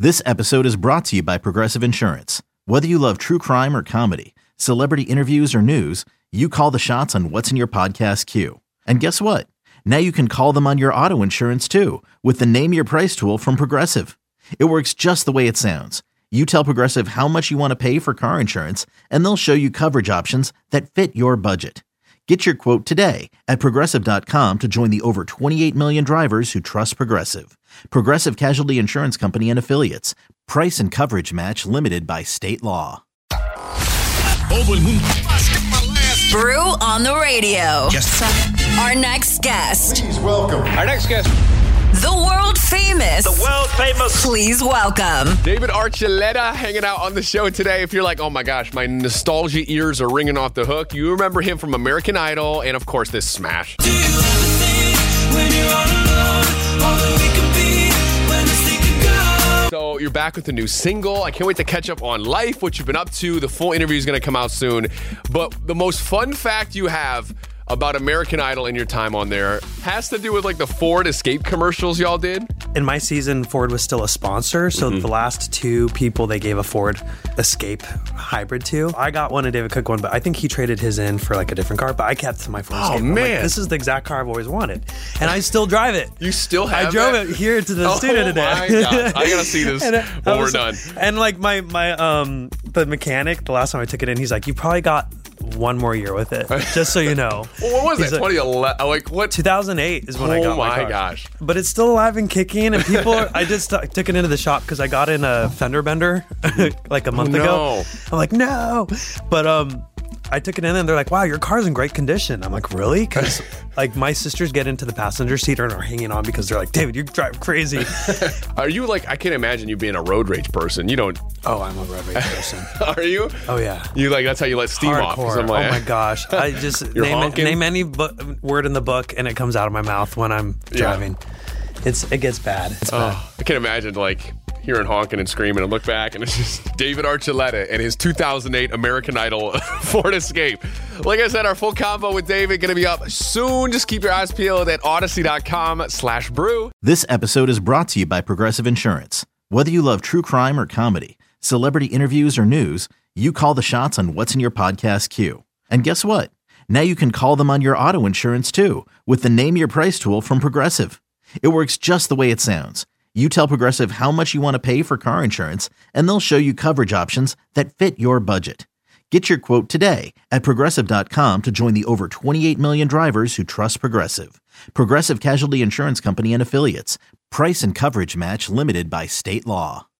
This episode is brought to you by Progressive Insurance. Whether you love true crime or comedy, celebrity interviews or news, you call the shots on what's in your podcast queue. And guess what? Now you can call them on your auto insurance too with the Name Your Price tool from Progressive. It works just the way it sounds. You tell Progressive how much you want to pay for car insurance, and they'll show you coverage options that fit your budget. Get your quote today at Progressive.com to join the over 28 million drivers who trust Progressive. Progressive Casualty Insurance Company and Affiliates. Price and coverage match limited by state law. Brew on the radio. Yes. Our next guest. Please welcome. Our next guest. The world famous. Please welcome. David Archuleta hanging out on the show today. If you're like, oh my gosh, my nostalgia ears are ringing off the hook, you remember him from American Idol and, of course, this smash. Do you ever think when you're all alone, all that we could be when this thing could go? So you're back with a new single. I can't wait to catch up on life, what you've been up to. The full interview is going to come out soon. But the most fun fact you have about American Idol and your time on there has to do with like the Ford Escape commercials y'all did. In my season, Ford was still a sponsor, so the last two people they gave a Ford Escape hybrid to. I got one and David Cook one, but I think he traded his in for like a different car, but I kept my Ford Escape. I'm man. like, this is the exact car I've always wanted. And I still drive it. You still have I drove that? it here to the studio today. Oh my gosh. I gotta see this when we're done. And like my the mechanic, the last time I took it in, he's like, you probably got one more year with it, just so you know. Well, what was He's that? like, 2011? Like what? 2008 is when I got my car. Oh my gosh. But it's still alive and kicking, and people I just took it into the shop because I got in a fender bender like a month ago. I'm like, no. But I took it in and they're like, wow, your car's in great condition. I'm like, really? Because like my sisters get into the passenger seat and are hanging on because they're like, David, you drive crazy. Are you like, I can't imagine you being a road rage person. You don't. Oh, I'm a road rage person. Are you? Oh, yeah. You like, that's how you let steam off. 'Cause I'm like, oh my gosh. I just name any word in the book and it comes out of my mouth when I'm driving. It gets bad. It's bad. I can't imagine like hearing honking and screaming and look back and it's just David Archuleta and his 2008 American Idol Ford Escape. Like I said, our full combo with David going to be up soon. Just keep your eyes peeled at Odyssey.com/brew. This episode is brought to you by Progressive Insurance. Whether you love true crime or comedy, celebrity interviews or news, you call the shots on what's in your podcast queue. And guess what? Now you can call them on your auto insurance too with the Name Your Price tool from Progressive. It works just the way it sounds. You tell Progressive how much you want to pay for car insurance, and they'll show you coverage options that fit your budget. Get your quote today at Progressive.com to join the over 28 million drivers who trust Progressive. Progressive Casualty Insurance Company and Affiliates. Price and coverage match limited by state law.